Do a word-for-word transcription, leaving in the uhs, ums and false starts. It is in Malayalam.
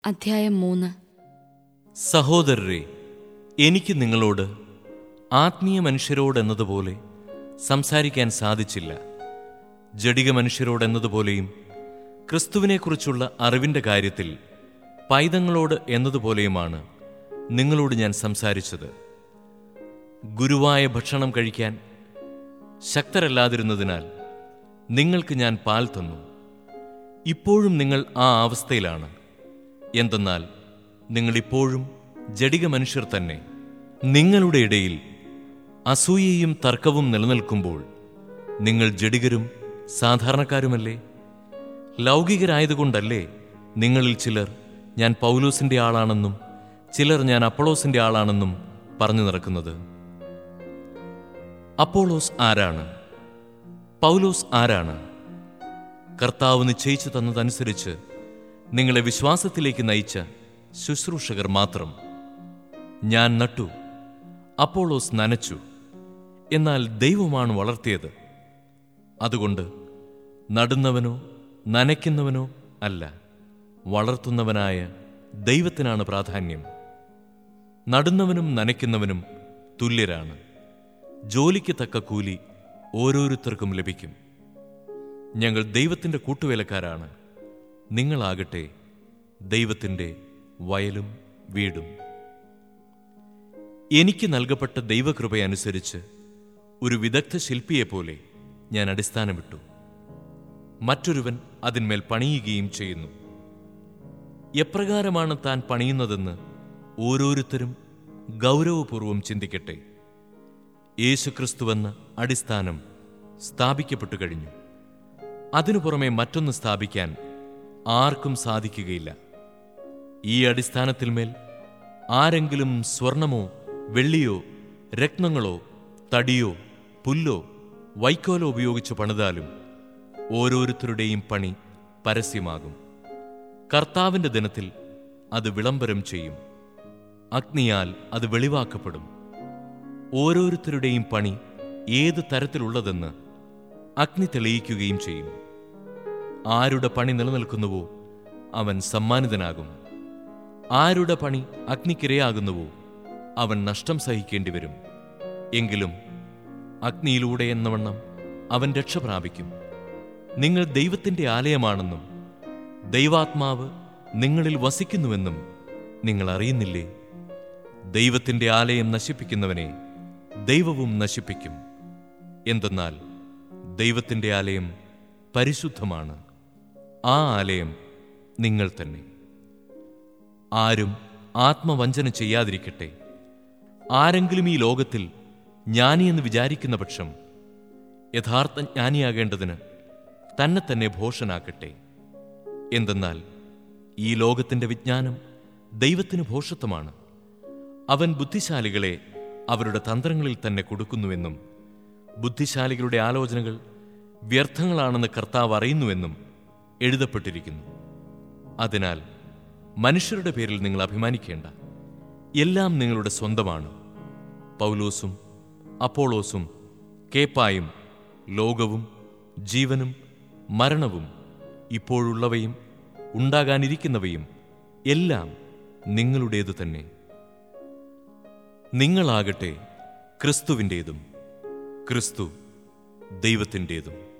അധ്യായം മൂന്ന്. സഹോദരരെ, എനിക്ക് നിങ്ങളോട് ആത്മീയ മനുഷ്യരോടെന്നതുപോലെ സംസാരിക്കാൻ സാധിച്ചില്ല. ജഡിക മനുഷ്യരോടെന്നതുപോലെയും ക്രിസ്തുവിനെക്കുറിച്ചുള്ള അറിവിൻ്റെ കാര്യത്തിൽ പൈതങ്ങളോട് എന്നതുപോലെയുമാണ് നിങ്ങളോട് ഞാൻ സംസാരിച്ചത്. ഗുരുവായ ഭക്ഷണം കഴിക്കാൻ ശക്തരല്ലാതിരുന്നതിനാൽ നിങ്ങൾക്ക് ഞാൻ പാൽ തന്നു. ഇപ്പോഴും നിങ്ങൾ ആ അവസ്ഥയിലാണ്. എന്തെന്നാൽ നിങ്ങളിപ്പോഴും ജഡിക മനുഷ്യർ തന്നെ. നിങ്ങളുടെ ഇടയിൽ അസൂയയും തർക്കവും നിലനിൽക്കുമ്പോൾ നിങ്ങൾ ജഡികരും സാധാരണക്കാരുമല്ലേ? ലൗകികരായതുകൊണ്ടല്ലേ നിങ്ങളിൽ ചിലർ ഞാൻ പൗലോസിൻ്റെ ആളാണെന്നും ചിലർ ഞാൻ അപ്പൊളോസിൻ്റെ ആളാണെന്നും പറഞ്ഞു നടക്കുന്നത്? അപ്പോളോസ് ആരാണ്? പൗലോസ് ആരാണ്? കർത്താവ് നിശ്ചയിച്ചു തന്നതനുസരിച്ച് നിങ്ങളെ വിശ്വാസത്തിലേക്ക് നയിച്ച ശുശ്രൂഷകർ മാത്രം. ഞാൻ നട്ടു, അപ്പോളോസ് നനച്ചു, എന്നാൽ ദൈവമാണ് വളർത്തിയത്. അതുകൊണ്ട് നടുന്നവനോ നനയ്ക്കുന്നവനോ അല്ല, വളർത്തുന്നവനായ ദൈവത്തിനാണ് പ്രാധാന്യം. നടുന്നവനും നനയ്ക്കുന്നവനും തുല്യരാണ്. ജോലിക്ക് തക്ക കൂലി ഓരോരുത്തർക്കും ലഭിക്കും. ഞങ്ങൾ ദൈവത്തിൻ്റെ കൂട്ടുവേലക്കാരാണ്. നിങ്ങളാകട്ടെ ദൈവത്തിൻ്റെ വയലും വീടും. എനിക്ക് നൽകപ്പെട്ട ദൈവകൃപയനുസരിച്ച് ഒരു വിദഗ്ധ ശില്പിയെപ്പോലെ ഞാൻ അടിസ്ഥാനമിട്ടു. മറ്റൊരുവൻ അതിന്മേൽ പണിയുകയും ചെയ്യുന്നു. എപ്രകാരമാണ് താൻ പണിയുന്നതെന്ന് ഓരോരുത്തരും ഗൗരവപൂർവം ചിന്തിക്കട്ടെ. യേശുക്രിസ്തുവെന്ന അടിസ്ഥാനം സ്ഥാപിക്കപ്പെട്ടു കഴിഞ്ഞു. അതിനു പുറമെ മറ്റൊന്ന് സ്ഥാപിക്കാൻ ആർക്കും സാധിക്കുകയില്ല. ഈ അടിസ്ഥാനത്തിന്മേൽ ആരെങ്കിലും സ്വർണമോ വെള്ളിയോ രത്നങ്ങളോ തടിയോ പുല്ലോ വൈക്കോലോ ഉപയോഗിച്ച് പണിതാലും ഓരോരുത്തരുടെയും പണി പരസ്യമാകും. കർത്താവിൻ്റെ ദിനത്തിൽ അത് വിളംബരം ചെയ്യും. അഗ്നിയാൽ അത് വെളിവാക്കപ്പെടും. ഓരോരുത്തരുടെയും പണി ഏത് തരത്തിലുള്ളതെന്ന് അഗ്നി തെളിയിക്കുകയും ചെയ്യും. ആരുടെ പണി നിലനിൽക്കുന്നുവോ അവൻ സമ്മാനിതനാകും. ആരുടെ പണി അഗ്നിക്കിരയാകുന്നുവോ അവൻ നഷ്ടം സഹിക്കേണ്ടി വരും. എങ്കിലും അഗ്നിയിലൂടെ എന്നവണ്ണം അവൻ രക്ഷ പ്രാപിക്കും. നിങ്ങൾ ദൈവത്തിൻ്റെ ആലയമാണെന്നും ദൈവാത്മാവ് നിങ്ങളിൽ വസിക്കുന്നുവെന്നും നിങ്ങൾ അറിയുന്നില്ലേ? ദൈവത്തിൻ്റെ ആലയം നശിപ്പിക്കുന്നവനെ ദൈവവും നശിപ്പിക്കും. എന്തെന്നാൽ ദൈവത്തിൻ്റെ ആലയം പരിശുദ്ധമാണ്. ആ ആലയം നിങ്ങൾ തന്നെ. ആരും ആത്മവഞ്ചന ചെയ്യാതിരിക്കട്ടെ. ആരെങ്കിലും ഈ ലോകത്തിൽ ജ്ഞാനിയെന്ന് വിചാരിക്കുന്ന പക്ഷം യഥാർത്ഥ ജ്ഞാനിയാകേണ്ടതിന് തന്നെ തന്നെ ഭോഷനാക്കട്ടെ. എന്തെന്നാൽ ഈ ലോകത്തിൻ്റെ വിജ്ഞാനം ദൈവത്തിന് ഭോഷത്വമാണ്. അവൻ ബുദ്ധിശാലികളെ അവരുടെ തന്ത്രങ്ങളിൽ തന്നെ കൊടുക്കുന്നുവെന്നും ബുദ്ധിശാലികളുടെ ആലോചനകൾ വ്യർത്ഥങ്ങളാണെന്ന് കർത്താവ് അറിയുന്നുവെന്നും എഴുതപ്പെട്ടിരിക്കുന്നു. അതിനാൽ മനുഷ്യരുടെ പേരിൽ നിങ്ങൾ അഭിമാനിക്കേണ്ട. എല്ലാം നിങ്ങളുടെ സ്വന്തമാണ്. പൗലോസും അപ്പോളോസും കേപ്പായും ലോകവും ജീവനും മരണവും ഇപ്പോഴുള്ളവയും ഉണ്ടാകാനിരിക്കുന്നവയും എല്ലാം നിങ്ങളുടേതു തന്നെ. നിങ്ങളാകട്ടെ ക്രിസ്തുവിൻ്റേതും ക്രിസ്തു ദൈവത്തിൻ്റേതും.